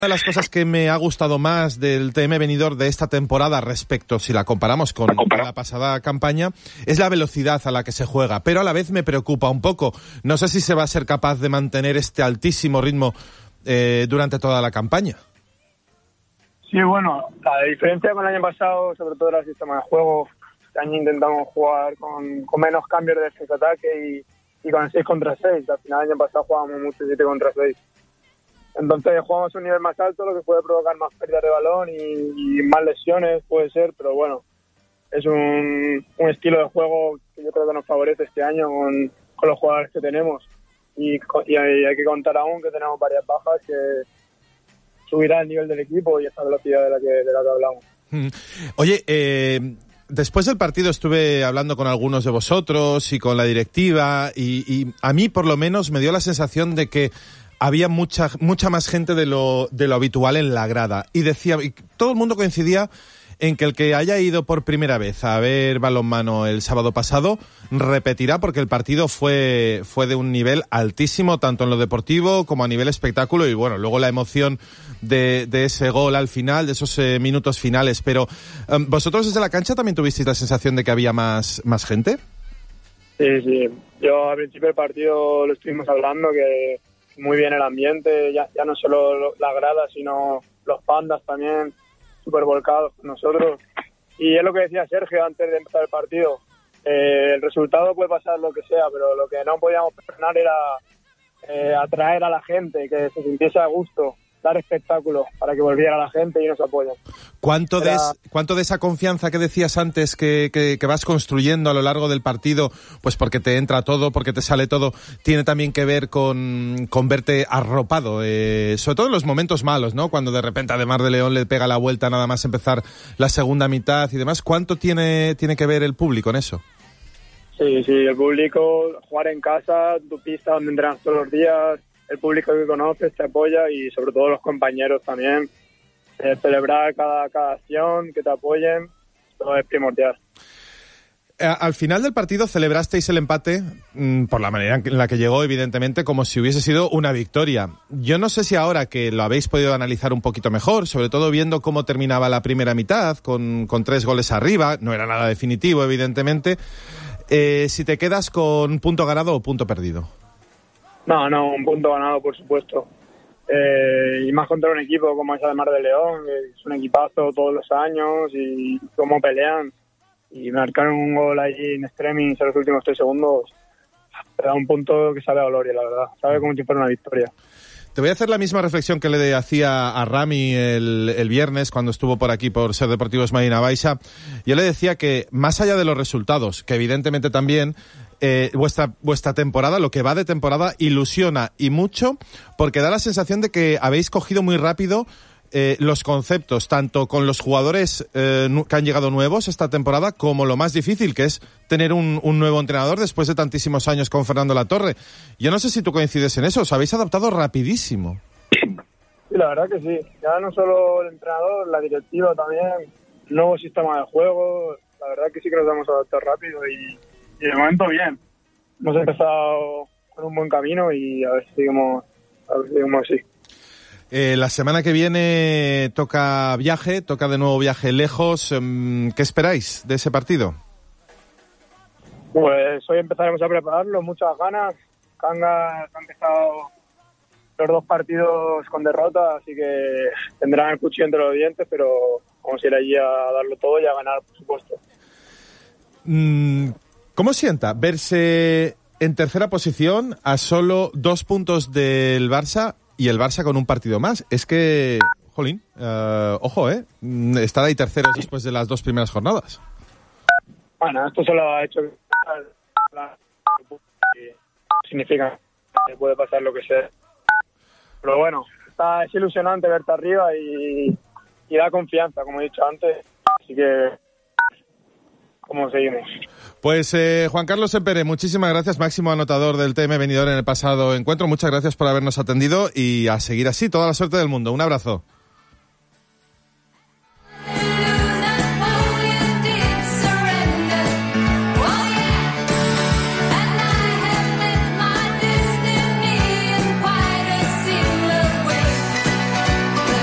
Una de las cosas que me ha gustado más del TM Benidorm de esta temporada respecto, si la comparamos con la pasada campaña, es la velocidad a la que se juega, pero a la vez me preocupa un poco. No sé si se va a ser capaz de mantener este altísimo ritmo durante toda la campaña. Sí, bueno, la diferencia con el año pasado, sobre todo era el sistema de juego. Este año intentamos jugar con menos cambios de defensa-ataque y con el 6 contra 6. Al final, el año pasado jugábamos mucho 7 contra 6. Entonces jugamos a un nivel más alto, lo que puede provocar más pérdidas de balón y más lesiones, puede ser, pero bueno, es un estilo de juego que yo creo que nos favorece este año con los jugadores que tenemos. Y hay que contar aún que tenemos varias bajas que subirá el nivel del equipo y esa velocidad de la que hablamos. Oye, después del partido estuve hablando con algunos de vosotros y con la directiva y a mí por lo menos me dio la sensación de que había mucha más gente de lo habitual en la grada. Y todo el mundo coincidía en que el que haya ido por primera vez a ver balonmano el sábado pasado repetirá, porque el partido fue de un nivel altísimo, tanto en lo deportivo como a nivel espectáculo, y bueno, luego la emoción de ese gol al final, de esos minutos finales. Pero ¿vosotros desde la cancha también tuvisteis la sensación de que había más gente? Sí. Yo al principio del partido lo estuvimos hablando, que muy bien el ambiente, ya no solo la grada, sino los pandas también súper volcados con nosotros. Y es lo que decía Sergio antes de empezar el partido, el resultado puede pasar lo que sea, pero lo que no podíamos frenar era atraer a la gente, que se sintiese a gusto, dar espectáculo para que volviera la gente y nos apoyen. ¿Cuánto de esa confianza que decías antes que vas construyendo a lo largo del partido, pues porque te entra todo, porque te sale todo, tiene también que ver con verte arropado, sobre todo en los momentos malos, ¿no? Cuando de repente a Mar de León le pega la vuelta nada más empezar la segunda mitad y demás. ¿Cuánto tiene que ver el público en eso? Sí, el público, jugar en casa, tu pista donde entrenas todos los días, el público que conoces te apoya y sobre todo los compañeros también. Celebrar cada acción, que te apoyen, todo es primordial. Al final del partido celebrasteis el empate, por la manera en la que llegó, evidentemente, como si hubiese sido una victoria. Yo no sé si ahora que lo habéis podido analizar un poquito mejor, sobre todo viendo cómo terminaba la primera mitad, con 3 goles arriba, no era nada definitivo, evidentemente, si te quedas con punto ganado o punto perdido. No, un punto ganado, por supuesto. Y más contra un equipo como esa de Mar de León, que es un equipazo todos los años y cómo pelean. Y marcar un gol ahí en extremis en los últimos 3 segundos te da un punto que sabe a gloria, la verdad. Sabe como si fuera una victoria. Te voy a hacer la misma reflexión que le hacía a Rami el viernes cuando estuvo por aquí por Ser Deportivos Marina Baixa. Yo le decía que más allá de los resultados, que evidentemente también vuestra temporada, lo que va de temporada, ilusiona y mucho, porque da la sensación de que habéis cogido muy rápido los conceptos, tanto con los jugadores que han llegado nuevos esta temporada, como lo más difícil, que es tener un nuevo entrenador después de tantísimos años con Fernando Latorre. Yo no sé si tú coincides en eso, os habéis adaptado rapidísimo. Sí, la verdad que sí. Ya no solo el entrenador, la directiva también, nuevo sistema de juego, la verdad que sí que nos hemos adaptado rápido y de momento bien. Hemos empezado con un buen camino y a ver si seguimos así. La semana que viene toca de nuevo viaje lejos. ¿Qué esperáis de ese partido? Pues hoy empezaremos a prepararlo, muchas ganas. Cangas ha empezado los 2 partidos con derrota, así que tendrán el cuchillo entre los dientes, pero vamos a ir allí a darlo todo y a ganar, por supuesto. ¿Cómo sienta verse en tercera posición a solo 2 puntos del Barça y el Barça con un partido más? Es que, jolín, ojo, estar ahí terceros después de las 2 primeras jornadas. Bueno, esto solo ha hecho significa que puede pasar lo que sea. Pero bueno, es ilusionante verte arriba y da confianza, como he dicho antes. Así que, ¿cómo seguimos? Pues Juan Carlos Sempere, muchísimas gracias, máximo anotador del TM Benidorm en el pasado encuentro. Muchas gracias por habernos atendido y a seguir así. Toda la suerte del mundo. Un abrazo.